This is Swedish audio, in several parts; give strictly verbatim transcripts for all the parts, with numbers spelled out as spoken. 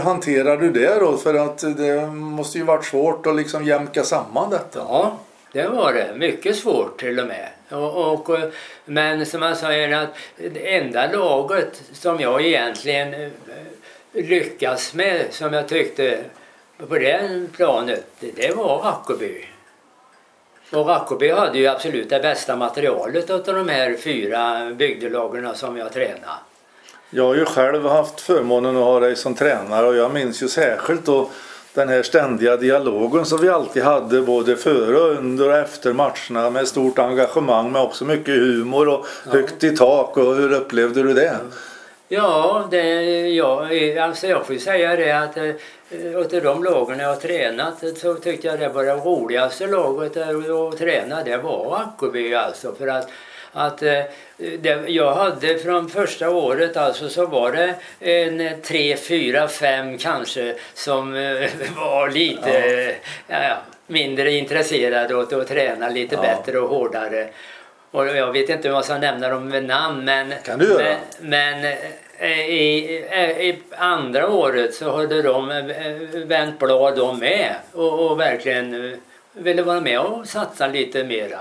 hanterar du det då? För att det måste ju varit svårt att liksom jämka samman detta. Ja, det var det. Mycket svårt till och med. Och, och, men som man säger att det enda laget som jag egentligen lyckas med, som jag tyckte på det planet, det, det var Rackoby. Och Rackoby hade ju absolut det bästa materialet av de här fyra bygdelagarna som jag tränade. Jag har ju själv haft förmånen att ha dig som tränare och jag minns ju särskilt då den här ständiga dialogen som vi alltid hade både före och under och efter matcherna med stort engagemang men också mycket humor och ja. Högt i tak. Och hur upplevde du det? Ja, det, ja alltså jag får säga det att av de lagen jag har tränat så tyckte jag det var det roligaste laget att träna, det var Rackoby alltså, för att att det, jag hade från första året alltså så var det en tre, fyra, fem kanske som var lite ja. Ja, mindre intresserade åt att träna lite ja. Bättre och hårdare. Och jag vet inte om jag ska nämna dem med namn, men, kan du göra? men, men i, i andra året så hade de vänt blad de med och, och verkligen ville vara med och satsa lite mera.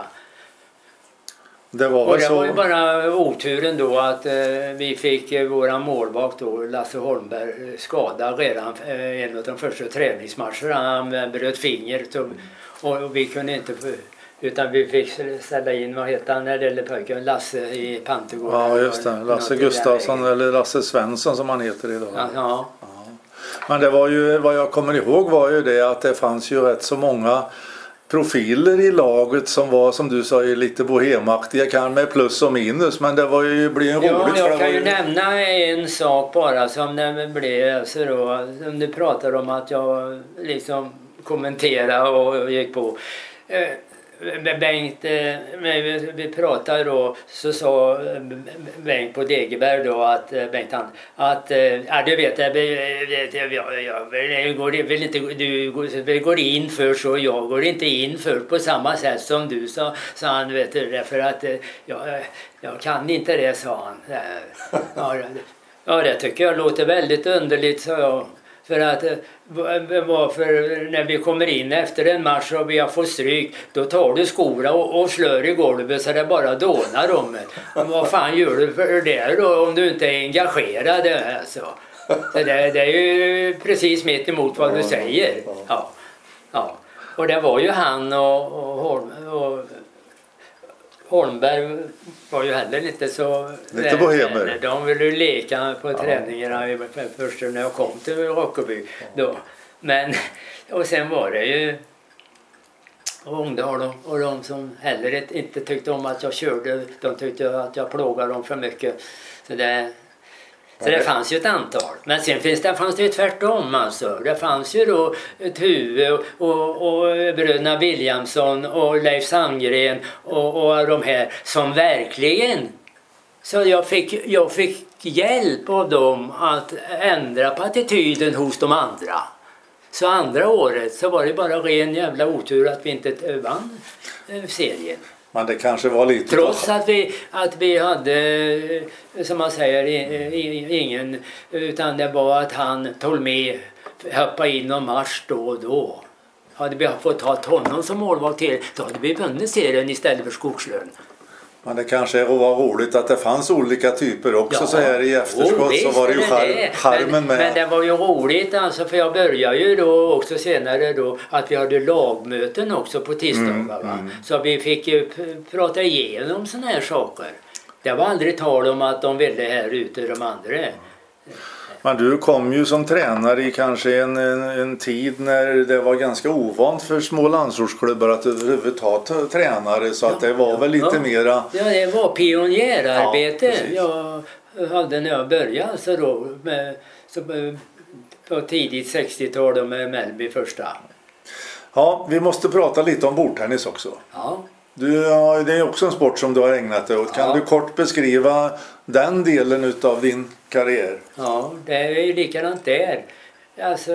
Det var, och det så... var ju bara oturen då att eh, vi fick eh, våran målvakt då, Lasse Holmberg, skada redan eh, en av de första träningsmatcherna. Han bröt fingret och, och vi kunde inte, utan vi fick ställa in, vad heter han, eller pojken, Lasse i Pantegården. Ja just det, Lasse Gustafsson eller Lasse Svensson som han heter idag. Ja, ja. Ja. Men det var ju, vad jag kommer ihåg var ju det att det fanns ju rätt så många profiler i laget som var, som du sa, lite bohemaktiga, kan med plus och minus, men det var ju bli en roligt. Ja, jag kan ju ju... nämna en sak bara som det blev, alltså då, om du pratar om att jag liksom kommenterade och gick på. Bengt, vi pratade då, så sa Bengt på Degeberg då att Bengt han, att ja, du vet jag, jag, jag går vill inte du går, går in för så jag går inte in för på samma sätt som du sa, sa han, vet du, för att jag, jag kan inte det, sa han. Ja, ja, det tycker jag låter väldigt underligt, sa jag. För att varför när vi kommer in efter en match och vi har fått stryk, då tar du skorna och, och slör i golvet så det bara dånar om det. Vad fan gör du för det då om du inte är engagerad? Alltså. Så det, det är ju precis mitt emot vad du säger. Ja. Ja. Och det var ju han och, och, Holm, och Holmberg var ju heller inte så... Lite bohemer. De ville ju leka på ja. Träningarna först när jag kom till Rackoby. Då. Men, och sen var det ju Rongdal och, och de som heller inte tyckte om att jag körde. De tyckte att jag plågade dem för mycket. Så det... Så det fanns ju ett antal. Men sen finns det, fanns det ju tvärtom alltså. Det fanns ju då Tuve och, och, och bröderna Williamson och Leif Sandgren och, och de här som verkligen... Så jag fick, jag fick hjälp av dem att ändra på attityden hos de andra. Så andra året så var det bara ren jävla otur att vi inte vann serien. Men det kanske var lite... Trots att vi, att vi hade, som man säger, ingen, utan det var att han tog med, hoppa in och match då och då. Hade vi fått ha honom som målvakt till, då hade vi vunnit serien istället för Skogslön. Men det kanske var roligt att det fanns olika typer också, ja, så här i efterskott oh, så var det ju skär, skärmen men, med. Men det var ju roligt alltså, för jag började ju då också senare då att vi hade lagmöten också på tisdagar, mm, va? Mm. Så vi fick ju prata igenom såna här saker. Det var aldrig tal om att de ville här ute de andra. Men du kom ju som tränare i kanske en, en, en tid när det var ganska ovant för små landsortsklubbar att överhuvudtaget ta tränare, så att det var ja, väl lite ja. mera... Ja, det var pionjärarbete ja, jag hade när jag började så då, med, så, på tidigt sextiotal med Mellby första. Ja, vi måste prata lite om bordtennis också. Ja. Du, ja, det är också en sport som du har ägnat dig åt. Kan ja. du kort beskriva den delen av din karriär? Ja, det är ju likadant där. Alltså,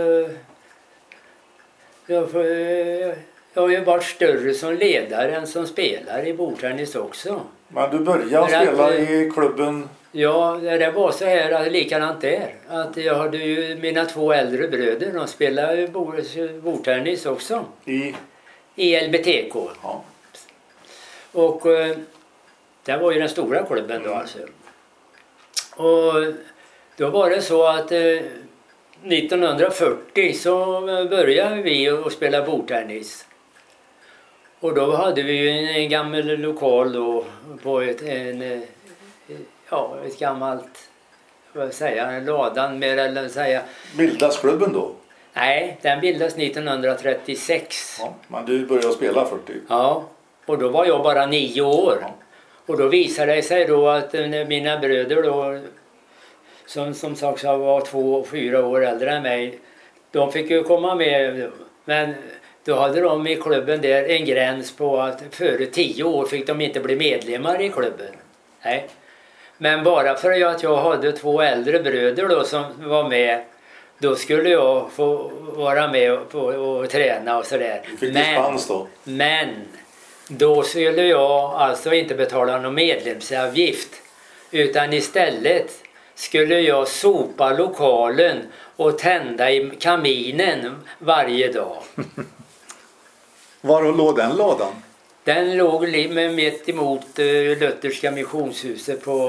jag, får, jag har ju varit större som ledare än som spelare i bordtennis också. Men du började att spela att, i klubben Ja, det var så här att likadant där. Att jag hade ju mina två äldre bröder, de spelade ju bordtennis också. I? I L B T K. Ja. Och eh, det var ju den stora klubben då alltså. Och då var det så att eh, nittonhundrafyrtio så började vi att spela bordtennis. Och då hade vi ju en, en gammal lokal då på ett, en, ja, ett gammalt, vad jag säga, ladan mer eller säga. Bildas klubben då? Nej, den bildas nittonhundratrettiosex. Ja, men du började spela fyrtio? Ja, och då var jag bara nio år. Ja. Och då visade det sig då att mina bröder då, som som sagt var två och fyra år äldre än mig, de fick ju komma med. Men då hade de i klubben där en gräns på att före tio år fick de inte bli medlemmar i klubben. Nej. Men bara för att jag hade två äldre bröder då som var med, då skulle jag få vara med och, och, och träna och sådär. Fick dispens då? Men då skulle jag alltså inte betala någon medlemsavgift, utan istället skulle jag sopa lokalen och tända i kaminen varje dag. Var låg den lådan? Den låg mitt emot uh, Lutherska missionshuset på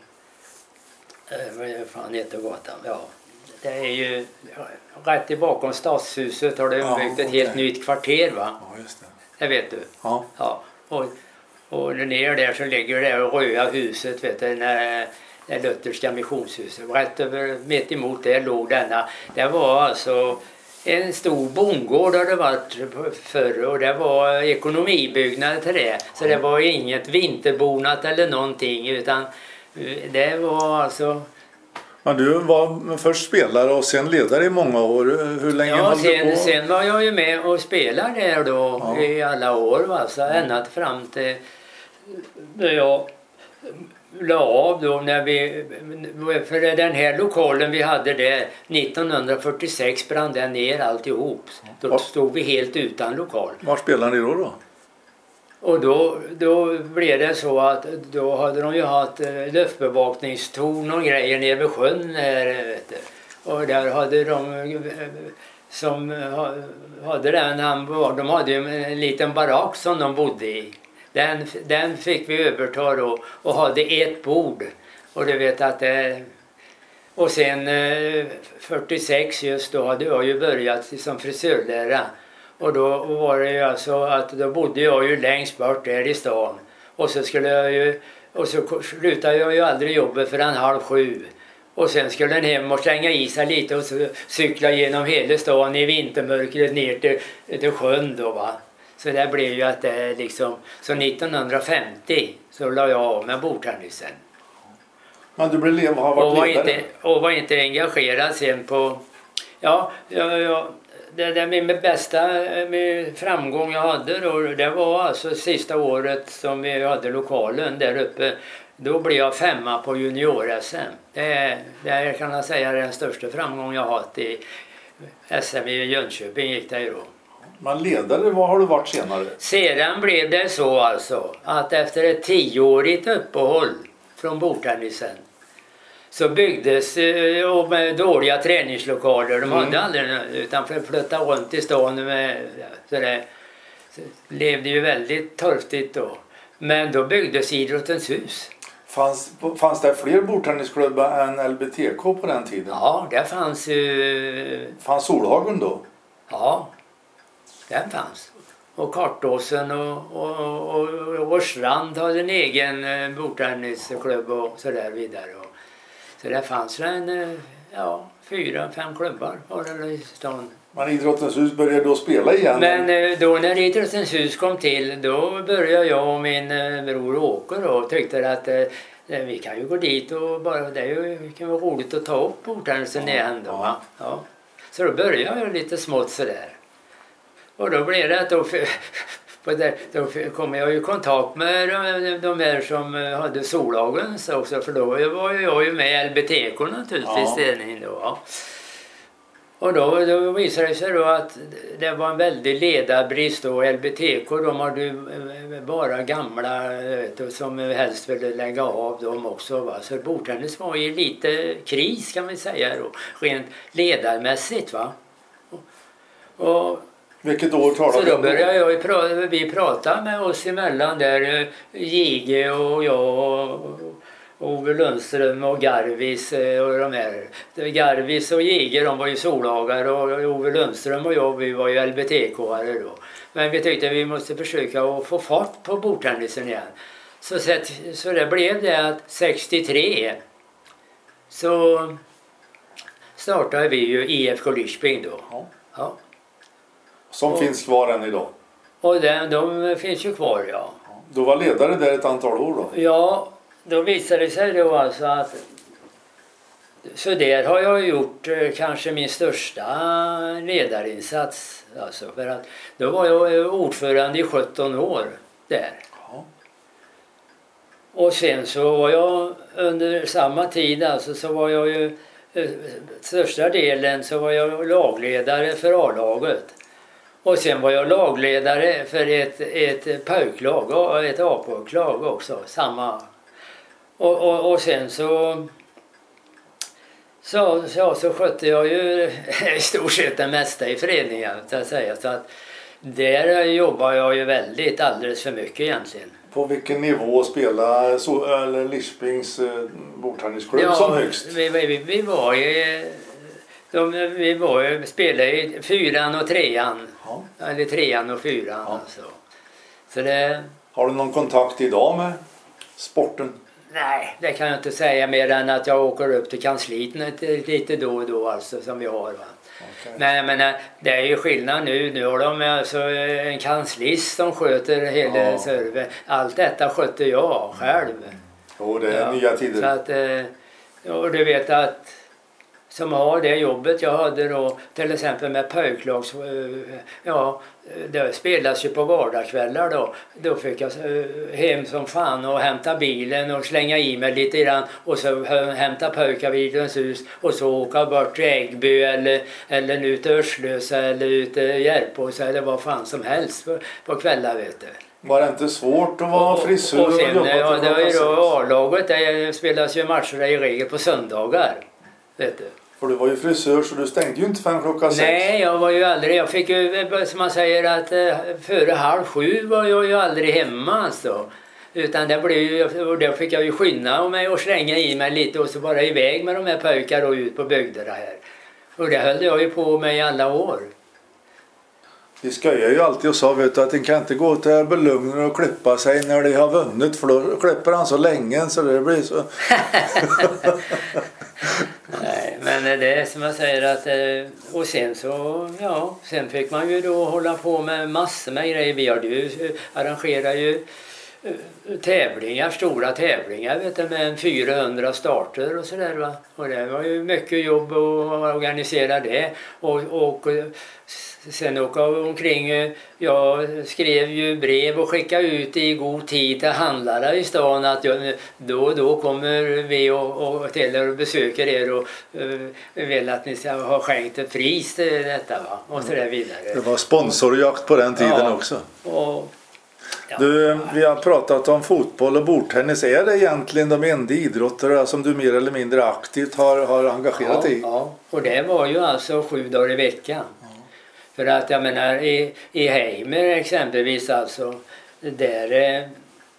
uh, vad fan heter gatan? Ja, det är ju ja, rätt bakom stadshuset har det Ja, byggt ett okay. helt nytt kvarter, va? Ja, just det. Det vet du. Ja. Ja. Och, och ner där så ligger det röda huset, vet du, när det Lutherska missionshuset. Rätt över, mitt emot där låg denna. Det var alltså en stor bondgård har det varit förr, och det var ekonomibyggnad till det. Så det var inget vinterbonat eller någonting, utan det var alltså... Men du var först spelare och sen ledare i många år. Hur länge ja, höll sen, du på? sen var jag ju med och spelade där då ja. i alla år. Alltså, ända fram till när jag la av då när vi... För den här lokalen vi hade där, nittonhundrafyrtiosex brann den ner alltihop. Då stod vi helt utan lokal. Var spelade ni då då? Och då, då blev det så att då hade de ju haft luftbevakningstorn och grejer nere vid sjön här, vet du. Och där hade de som hade den, han, de hade ju en liten barack som de bodde i. Den, den fick vi överta då och hade ett bord. Och du vet att det... Och sen fyrtiosex just då hade jag ju börjat som frisörlärare. Och då var det ju alltså att då bodde jag ju längst bort där i stan. Och så skulle jag ju, och så slutade jag ju aldrig jobbet förrän halv sju. Och sen skulle den hem och slänga i sig lite och så cykla genom hela stan i vintermörkret ner till, till sjön då, va. Så det blev ju att det liksom, så nittonhundrafemtio så la jag av med bordtennisen. Men du blev lev, har varit och var ledare? inte Och var inte engagerad sen på, ja, ja, ja. Det, det min bästa min framgång jag hade då, det var alltså sista året som vi hade lokalen där uppe. Då blev jag femma på junior-S M. Det, det kan jag säga är den största framgång jag haft i S M i Jönköping gick det ju då. Men ledare, vad har du varit senare? Sedan blev det så alltså att efter ett tioårigt uppehåll från bordtennisen så byggdes och med dåliga träningslokaler. De hade mm. aldrig utan för att flytta runt i stan med, så det så levde ju väldigt torftigt då. Men då byggdes Idrottens hus. Fanns, fanns det fler bordtennisklubbar än L B T K på den tiden? Ja, det fanns ju... Fanns Solhagen då? Ja, den fanns. Och Kartåsen och, och, och, och Årsrand hade en egen bordtennisklubb och så där vidare. Och, så det fanns en, ja, fyra, fem klubbar var det i stan. Men Idrottens hus började då spela igen? Men då när Idrottens hus kom till, då började jag och min bror Åke och tyckte att eh, vi kan ju gå dit och bara, det är ju, kan vara roligt att ta upp bordtennisen ja, igen då. Ja. Ja. Så då började jag lite smått sådär. Och då blev det att då, då kom jag i kontakt med de, de här som hade Solhagens också, för då var jag ju med i L B T K naturligtvis. Ja. Då. Och då, då visade det sig då att det var en väldig ledarbrist då. L B T K, de hade bara gamla vet du, som helst ville lägga av dem också. Va? Så bordtennis var ju lite kris kan man säga då, rent ledarmässigt. Va? Och, vilket år talar så vi då om? började jag prata, vi prata med oss emellan där, J G och jag och Ove Lundström och Garvis och de här. Garvis och J G, de var ju solagare och Ove Lundström och jag, vi var ju L B T K-are då. Men vi tyckte att vi måste försöka att få fart på bordtennisen igen. Så, så det blev det att sextiotre så startade vi ju I F K Lischping då. Ja. Ja. Som och, finns kvar än idag. Och den, de finns ju kvar, ja. Du var ledare där ett antal år då? Ja, då visade det sig då alltså att så där har jag gjort eh, kanske min största ledarinsats. Alltså, för att då var jag ordförande i sjutton år där. Ja. Och sen så var jag under samma tid alltså så var jag ju eh, största delen så var jag lagledare för A-laget. Och sen var jag lagledare för ett, ett pojklag och ett A-pojklag också, samma. Och, och, och sen så, så, så, så skötte jag ju i stort sett det mesta i föreningen, så att säga. Så att där jobbar jag ju väldigt, alldeles för mycket egentligen. På vilken nivå spelar så, eller Lischpings eh, bordtennisklubb ja, som högst? Vi, vi, vi var ju... De, vi var, spelade i fyran och trean. Ja. Eller trean och fyran. Ja. Alltså. Så det... Har du någon kontakt idag med sporten? Nej, det kan jag inte säga mer än att jag åker upp till kansliet lite då och då alltså, som vi har. Va? Okay. Men jag menar, det är ju skillnad nu. Nu har de alltså en kanslist som sköter hela ja. server. Allt detta sköter jag själv. Jo, det är ja. nya tider. Så att, och du vet att som har det jobbet jag hade då till exempel med pojklags, ja det spelas ju på vardagskvällar då. Då fick jag hem som fan och hämta bilen och slänga i mig lite grann och så hämta pojkar vid ens hus och så åka bort till Äggby eller, eller nu till Örslösa eller ut till Järpås eller vad fan som helst på, på kvällar vet du. Var det inte svårt att vara frisör och, och, sen, och jobba? Ja, det var ju då A-laget, det spelas ju matcher i regel på söndagar, vet du. För du var ju frisör så du stängde ju inte fem klockan sex. Nej, jag var ju aldrig, jag fick ju, som man säger att före halv sju var jag ju aldrig hemma alltså. Utan det blev ju, och då fick jag ju skynda mig och slänga i mig lite och så bara iväg med de här pojkar och ut på bygderna här. Och det höll jag ju på med i alla år. Vi skojar ju alltid och sa vet du, att en kan inte gå till Belugner och klippa sig när de har vunnit för då klipper han så länge så det blir så. Nej, men det är som jag säger att och sen så ja, sen fick man ju då hålla på med massor med grejer. Vi hade ju arrangerat ju tävlingar, stora tävlingar vet du, med fyrahundra starter och sådär va. Och det var ju mycket jobb att organisera det och, och sen åka omkring, jag skrev ju brev och skickade ut i god tid till handlare i stan att jag, då och då kommer vi och, och till er och besöker er och uh, vill att ni ska ha skänkt ett pris till detta va? Och så där vidare. Det var sponsorjakt på den tiden ja, också. Och, ja. Du, vi har pratat om fotboll och bordtennis. Är det egentligen de enda idrottare som du mer eller mindre aktivt har, har engagerat ja, i? Ja, och det var ju alltså sju dagar i veckan. För att jag menar i, i Heimer exempelvis alltså där eh,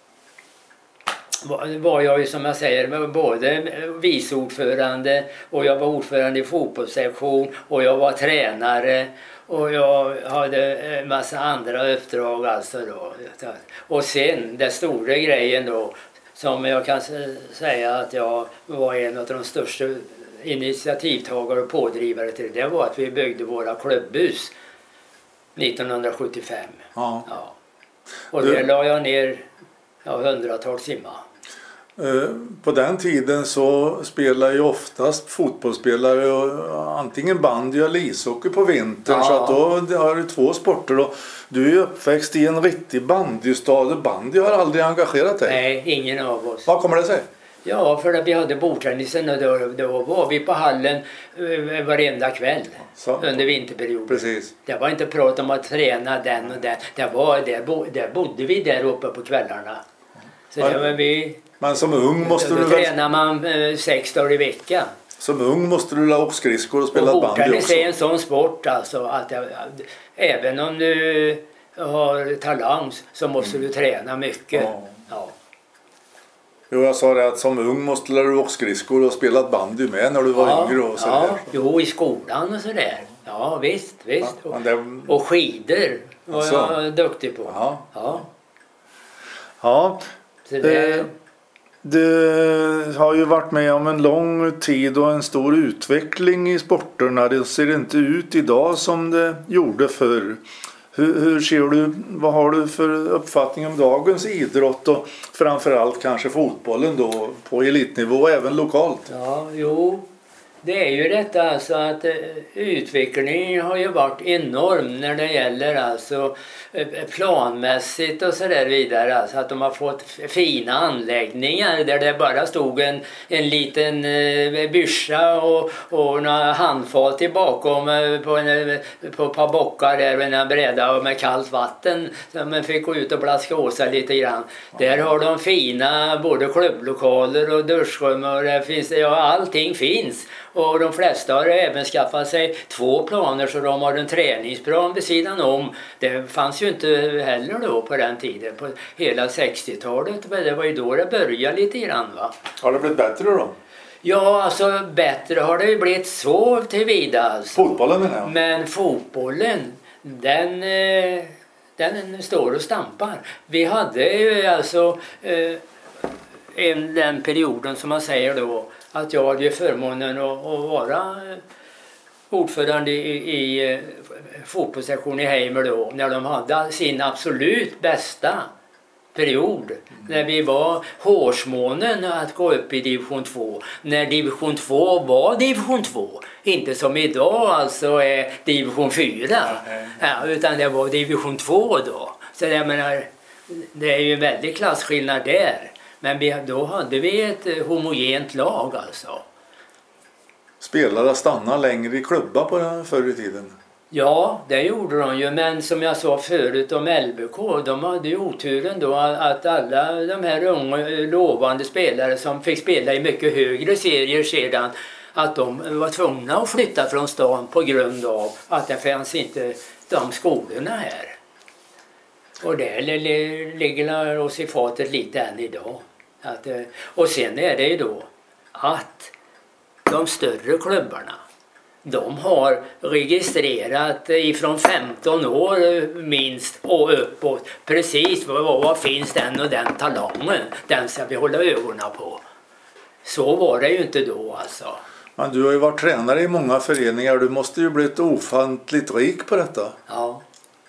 var, var jag ju som jag säger både viceordförande och jag var ordförande i fotbollssektion och jag var tränare och jag hade en massa andra uppdrag alltså då. Och sen den stora grejen då som jag kan säga att jag var en av de största initiativtagare och pådrivare till det var att vi byggde våra klubbhus nittonhundrasjuttiofem. Ja. Ja. Och du, det la jag ner ja, hundratals timmar. På den tiden så spelar ju oftast fotbollsspelare och antingen bandy eller ishockey på vintern ja. Så att då har du två sporter och du är uppväxt i en riktig bandystad och bandy har aldrig engagerat dig. Nej, ingen av oss. Vad kommer det sig? Ja, för att vi hade bordtennisen och då, då var vi på hallen eh, varenda kväll Så. under vinterperioden. Precis. Det var inte prat om att träna den och den. Det var, där, bo, där bodde vi där uppe på kvällarna. Så Ja. det var vi, Men som ung måste då du väl, tränar man eh, sex dagar i veckan. som ung måste du la upp skridskor och spela Och bandy bordtennis också. är en sån sport alltså att jag, även om du har talang så måste du träna mycket. Ja. Ja. Jo, jag sa det att som ung måste du åka skridskor och spela bandy med när du var Ja, yngre och så ja, där. jo, i skolan och sådär. Ja, visst, visst. Ja, men det- Och skidor var Alltså. jag duktig på. Ja. Ja, Ja, så det, Eh, du har ju varit med om en lång tid och en stor utveckling i sporterna. Det ser inte ut idag som det gjorde förr. Hur, hur ser du, vad har du för uppfattning om dagens idrott och framförallt kanske fotbollen då på elitnivå och även lokalt? ja, jo. Det är ju detta alltså att eh, utvecklingen har ju varit enorm när det gäller alltså eh, planmässigt och så där vidare. Alltså att de har fått f- fina anläggningar där det bara stod en, en liten eh, byscha och, och några handfat i bakom eh, på, en, eh, på ett par bockar där med en bräda och med kallt vatten. Så man fick gå ut och blaska åsa lite grann. Där har de fina både klubblokaler och duschrum och det finns, ja, allting finns. Och de flesta har även skaffat sig två planer så de har en träningsplan vid sidan om. Det fanns ju inte heller då på den tiden, på hela sextiotalet. Det var ju då det började lite grann, va? Har det blivit bättre då? Ja, alltså bättre har det ju blivit så tillvida alltså. Fotbollen menar jag. Men fotbollen, den, eh, den står och stampar. Vi hade ju alltså eh, en, den perioden som man säger då, att jag hade ju förmånen att, att vara eh, ordförande i, i eh, fotbollssektionen i Heimer då, när de hade sin absolut bästa period. Mm. När vi var hårsmånen att gå upp i division två. När division två var division två. Inte som idag alltså är division fyra. Mm. Ja, utan det var division två då. Så jag menar, det är ju en väldig klasskillnad där. Men vi, då hade vi ett homogent lag alltså. Spelare stannar längre i klubbar på den förr i tiden. Ja, det gjorde de ju. Men som jag sa förut om L B K, de hade ju oturen då att alla de här unga lovande spelare som fick spela i mycket högre serier sedan, att de var tvungna att flytta från stan på grund av att det fanns inte de skolorna här. Och det ligger oss i fatet lite än idag. Att, och sen är det ju då att de större klubbarna, de har registrerat ifrån femton år minst och uppåt precis vad, vad finns den och den talangen, den ska vi hålla ögonen på. Så var det ju inte då alltså. Men du har ju varit tränare i många föreningar, du måste ju blivit ofantligt rik på detta. Ja,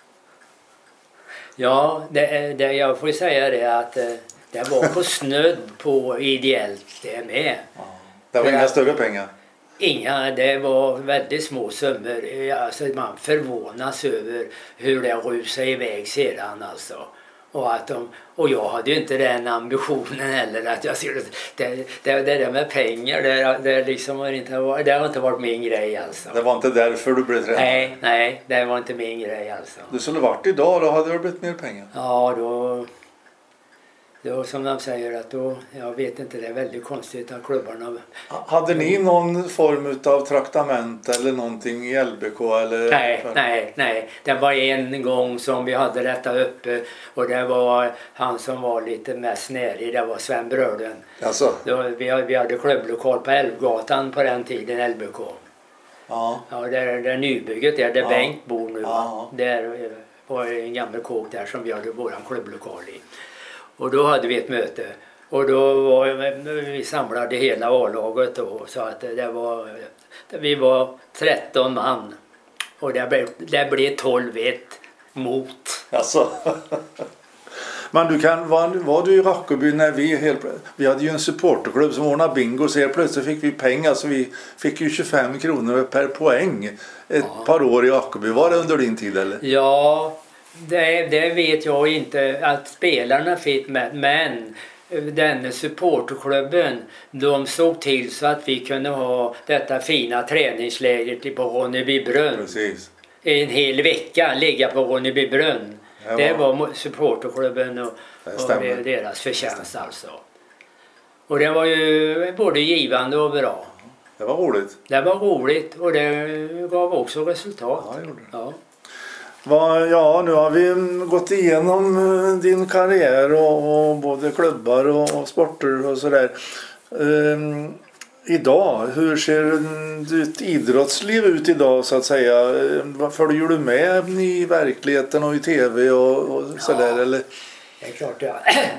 ja det, det, jag får säga det att det var på snöd på ideellt det med. Ja. Det var inga större pengar. Inga, det var väldigt små summor. Alltså man förvånas över hur det rusade iväg sedan alltså. Och, att de, och jag hade ju inte den ambitionen heller att jag skulle, det, det, det där med pengar, det, det, liksom har inte, det har inte varit min grej alltså. Det var inte därför du blev tränare? Nej, nej, det var inte min grej alltså. Du skulle varit idag, då hade det blivit mer pengar. Ja, då, då som de säger att då, jag vet inte, det är väldigt konstigt att klubbarna... Hade ni någon form av traktament eller någonting i L B K? Eller? Nej, nej, nej. Det var en gång som vi hade detta uppe och det var han som var lite mest närig, det var Sven Bröden. Alltså? Då, vi, vi hade klubblokal på Älvgatan på den tiden, L B K. Ja. Ja, där, där nybygget där, där Ja. Bengt bor nu. Ja. Där var en gammal kåk där som vi hade vår klubblokal i. Och då hade vi ett möte. Och då var vi samlade hela A-laget då, så att det var, vi var tretton man. Och det blev, det blev tolv ett mot. Alltså. Men du kan, var, var du i Rackeby när vi helt, vi hade ju en supporterklubb som ordnade bingo, så helt plötsligt fick vi pengar, så vi fick ju tjugofem kronor per poäng ett ja. par år i Rackeby. Var det under din tid eller? Ja, det, det vet jag inte att spelarna fick med, men den supporterklubben, de såg till så att vi kunde ha detta fina träningsläger på Ronnebybrunn. Precis. En hel vecka ligga på Ronnebybrunn. Det Det var- var supporterklubben och, Det och stämmer. det- deras förtjänst alltså. Och det var ju både givande och bra. Det var roligt. Det var roligt och det gav också resultat. Ja, det gjorde det. Ja. Vad- Ja, nu har vi gått igenom eh, din karriär och, och både klubbar och, och sporter och sådär. Ehm, idag, hur ser ditt idrottsliv ut idag så att säga? Ehm, Vad följer du med i verkligheten och i tv och, och sådär? Ja. Eller? Det är klart det,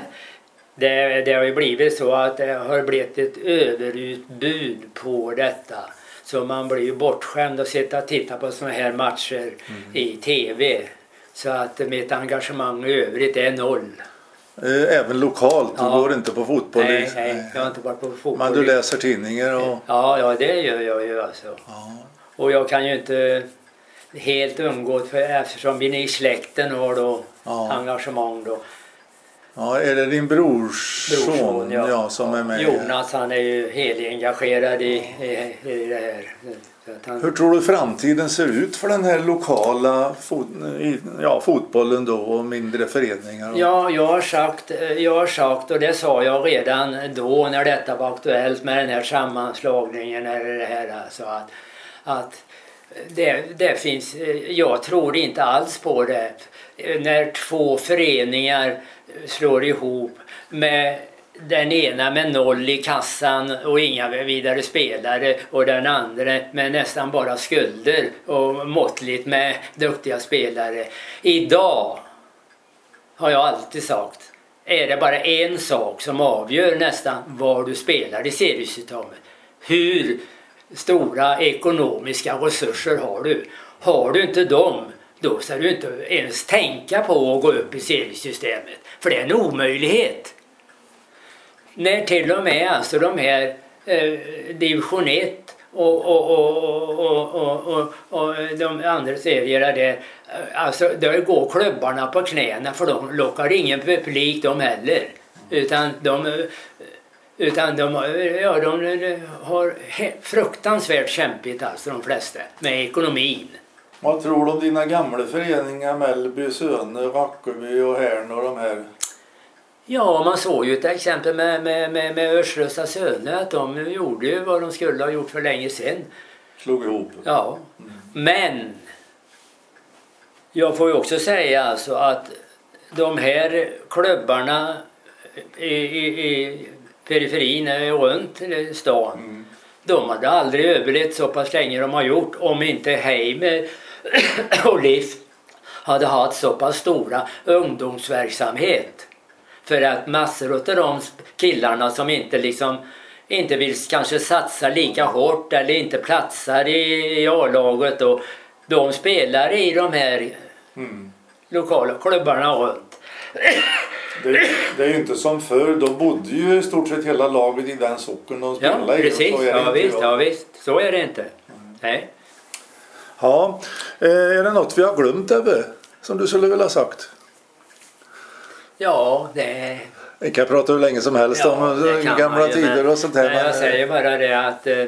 det, det har ju blivit så att det har blivit ett överutbud på detta. Så man blir ju bortskämd att sitta och titta på såna här matcher Mm. i tv. Så att mitt engagemang i övrigt är noll. Eh, Även lokalt, du Ja. går inte på fotboll? Nej, liksom? nej, jag har inte varit på fotboll. Men du läser tidningar och... Ja, ja, det gör jag ju alltså. Ja. Och jag kan ju inte helt undgå, för eftersom vi i släkten har då Ja. engagemang då. Ja, är det din brors son ja, som är med? Jonas, han är ju helt engagerad i, i, i det här. Så att han, Hur tror du framtiden ser ut för den här lokala fot, i- ja, fotbollen då och mindre föreningar? Och... ja, jag har sagt, jag har sagt, och det sa jag redan då när detta var aktuellt med den här sammanslagningen eller det här alltså, att, att det, det finns, jag tror inte alls på det. När två föreningar slår ihop med den ena med noll i kassan och inga vidare spelare och den andra med nästan bara skulder och måttligt med duktiga spelare. Idag har jag alltid sagt, är det bara en sak som avgör nästan var du spelar i seriesystemet. Hur stora ekonomiska resurser har du? Har du inte dem, då ska du inte ens tänka på att gå upp i seriesystemet. För det är en omöjlighet. När till och med alltså de här eh, division ett och, och, och, och, och, och, och de andra serierna där, alltså där går klubbarna på knäna för de lockar ingen publik de heller. Utan de, utan de, ja, de har fruktansvärt kämpigt alltså de flesta med ekonomin. Vad tror du om dina gamla föreningar Mellby, Söne, Rackeby och Härn och de här? Ja, man såg ju ett exempel med, med, med, med Örslösa Söne att de gjorde ju vad de skulle ha gjort för länge sedan. Slog ihop? Ja, men jag får ju också säga alltså att de här klubbarna i, i, i periferin och runt stan, Mm. de hade aldrig överlevt så pass länge de har gjort om inte Heimer och Liv hade haft så pass stora ungdomsverksamhet. För att massor av de killarna som inte liksom inte vill kanske satsa lika hårt eller inte platsar i, i A-laget och de spelar i de här Mm. lokala klubbarna runt. Det, det är ju inte som förr, då bodde ju i stort sett hela laget i den socken de Ja, spelade i. precis. Så är det Ja, inte visst, idag. ja, visst. Så är det inte. Nej. Ja, eh, är det något vi har glömt Ebbe? Som du skulle vilja ha sagt? Ja, det Vi kan prata hur länge som helst Ja, om det eh, kan gamla man ju, tider men- och sånt där. Men jag säger bara det att eh,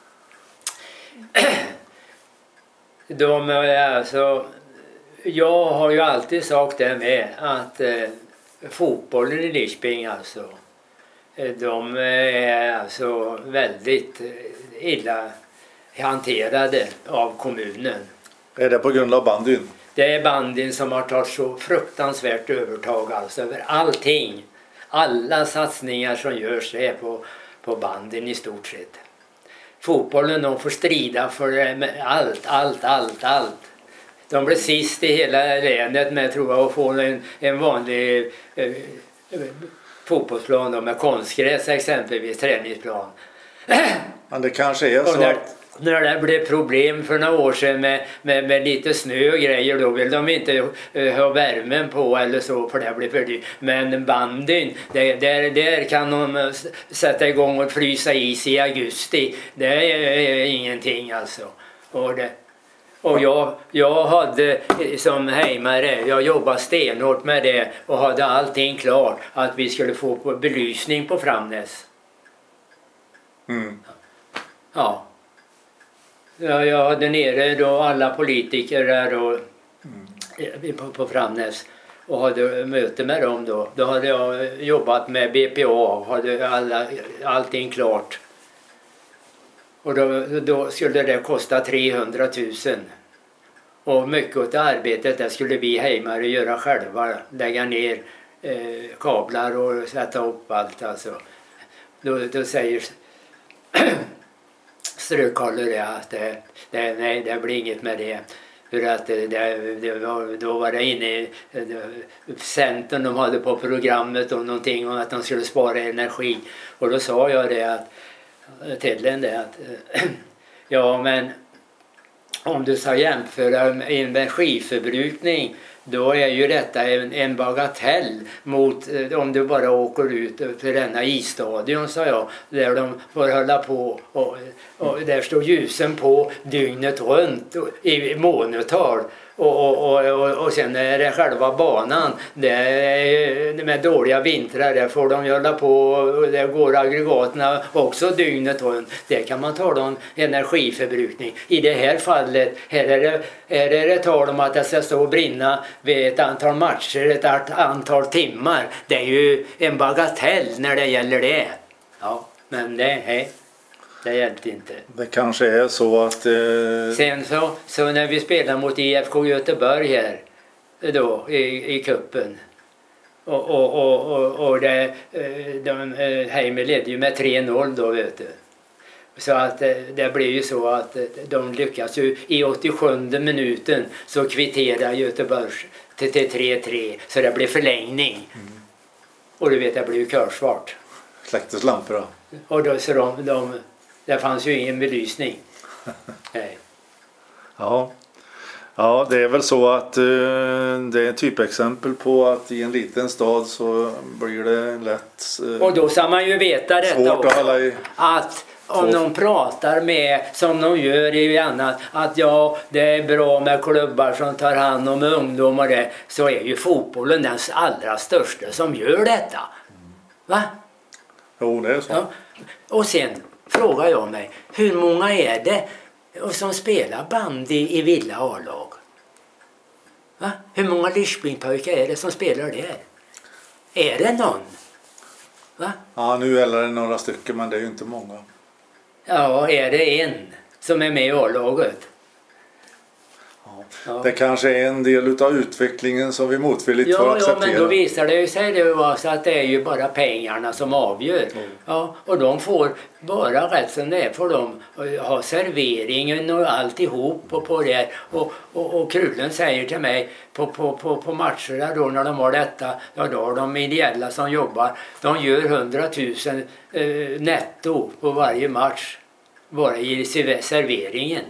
de är alltså, jag har ju alltid sagt det med att eh, fotbollen i Lidköping alltså, eh, de är alltså väldigt eh, illa hanterade av kommunen. Är det på grund av bandyn? Det är bandyn som har tagit så fruktansvärt övertag alltså över allting. Alla satsningar som görs är på, på bandyn i stort sett. Fotbollen, de får strida för det med allt, allt, allt, allt. De blir sist i hela länet med, tror jag, att få en, en vanlig eh, eh, fotbollsplan då, med konstgräs exempelvis, träningsplan. Men det kanske är Och så när, att... när det blev problem för några år sedan med, med, med lite snö och grejer, då vill de inte uh, ha värmen på eller så, för det blir för dyrt. Men bandyn, det, där, där kan de uh, sätta igång och frysa is i augusti. Det är, är ingenting alltså. Och det, Och jag, jag hade som hejmare, jag jobbade stenhårt med det och hade allting klart att vi skulle få på belysning på Framnäs. Mm. Ja. Jag, jag hade nere då alla politiker där och, mm. på, på Framnäs och hade möte med dem då. Då hade jag jobbat med B P A och hade alla, allting klart. Och då, då skulle det kosta trehundratusen. Och mycket av arbetet det skulle vi hejmare göra själva. Lägga ner eh, kablar och sätta upp allt. Alltså. Då, då säger Strökalle det att det, det, nej, det blir inget med det. För att det, det, det var, då var det inne i Centern de hade på programmet om någonting om att de skulle spara energi. Och då sa jag det att till den det att ja men om du ska jämföra energiförbrukning då är ju detta en, en bagatell mot om du bara åker ut för denna isstadion, sa jag, där de får hålla på och, och där står ljusen på dygnet runt i månatal. Och, och, och, och sen är det själva banan det är, med dåliga vintrar där får de hålla på och där går aggregaterna också dygnet runt. Det kan man tala om energiförbrukning. I det här fallet här är det, här är det tal om att det ska stå och brinna vid ett antal matcher, ett antal timmar. Det är ju en bagatell när det gäller det. Ja, men det hej. Det hjälpte inte. Det kanske är så att... Eh... Sen så, så när vi spelade mot I F K Göteborg här då i, i kuppen och, och, och, och, och det, de, Heimer ledde ju med tre noll då, vet du. Så att det blev ju så att de lyckas ju i åttiosjunde minuten så kvitterar Göteborg till, till tre tre så det blev förlängning. Mm. Och du vet, det blev ju körsvart. Släcktes lampor då? Och då så de... de det fanns ju ingen belysning. Nej. Ja. Ja, det är väl så att uh, det är ett typexempel på att i en liten stad så blir det lätt uh, och då ska man ju veta detta också, att, i... att om de pratar med som de gör i annat att ja, det är bra med klubbar som tar hand om ungdom och det, så är ju fotbollen den allra största som gör detta. Va? Jo, det är så. Ja. Och sen frågar jag mig, hur många är det som spelar bandy i Villa A-lag? Va? Hur många Lischbingpojkar är det som spelar där? Är det någon? Va? Ja, nu är det några stycken, men det är ju inte många. Ja, är det en som är med i A-laget? Ja. Det kanske är en del av utvecklingen som vi motvilligt ja, får acceptera. Ja, men då visar det ju sig det var så att det är ju bara pengarna som avgör. Mm. Ja, och de får bara rätt som det är för dem ha serveringen och alltihop på, på det. Och, och, och Krullen säger till mig på, på, på, på matcherna då när de har detta, ja då har de ideella som jobbar, de gör hundratusen eh, netto på varje match bara i serveringen.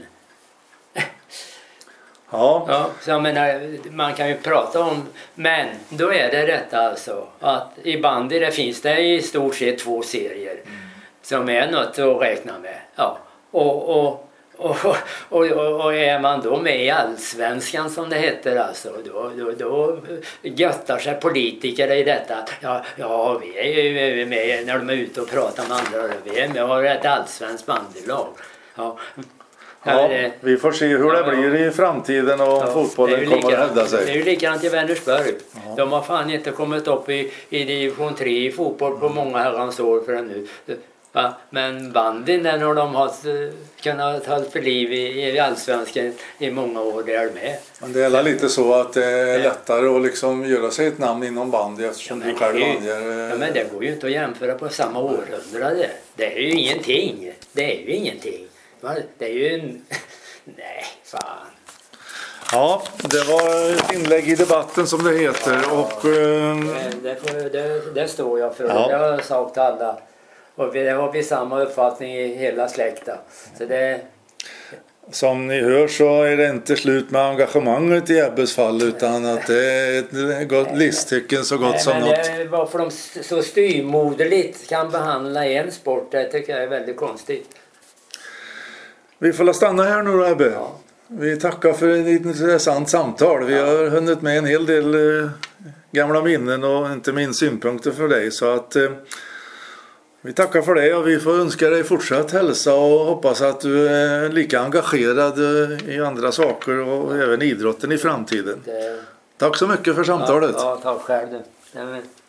Ja. Ja, så jag menar, man kan ju prata om, men då är det detta alltså att i bandy det finns det i stort sett två serier mm. som är något att räkna med. Ja. Och, och, och, och, och, och är man då med i allsvenskan som det heter alltså, då, då, då göttar sig politiker i detta. Ja, ja vi är ju med när de är ute och pratar med andra, vi är med och har ett allsvenskt bandylag. Ja. Ja, vi får se hur det blir i framtiden och ja, fotbollen kommer att hävda sig. Det är ju likadant i Vänersborg. Ja. De har fan inte kommit upp i, i division tre i fotboll på många herrans år förrän nu. Ja, men bandyn den har de har kunnat ha för liv i, i allsvenskan i många år där med. Men det är lite så att det är lättare att liksom göra sig ett namn inom bandy eftersom ja, du själv anger. Ja, men det går ju inte att jämföra på samma århundrade. Det är ju ingenting. Det är ju ingenting. Det är ju en... Nej, fan. Ja, det var ett inlägg i debatten som det heter. Ja, och, um... det, det, det, det står jag för. Ja. Det har jag sagt till alla. Och vi har vi samma uppfattning i hela släkten. Så det... Som ni hör så är det inte slut med engagemanget i Ebbes fall utan att det är ett gott livstycken så gott Nej, som något. Det, varför de så styrmoderligt kan behandla en sport, det tycker jag är väldigt konstigt. Vi får stanna här nu då, Ebbe. Ja. Vi tackar för ett intressant samtal. Vi har hunnit med en hel del eh, gamla minnen och inte minst synpunkter för dig. Så att eh, vi tackar för det och vi får önska dig fortsatt hälsa och hoppas att du är lika engagerad eh, i andra saker och även idrotten i framtiden. Det... Tack så mycket för samtalet. Ja, ja tack själv du.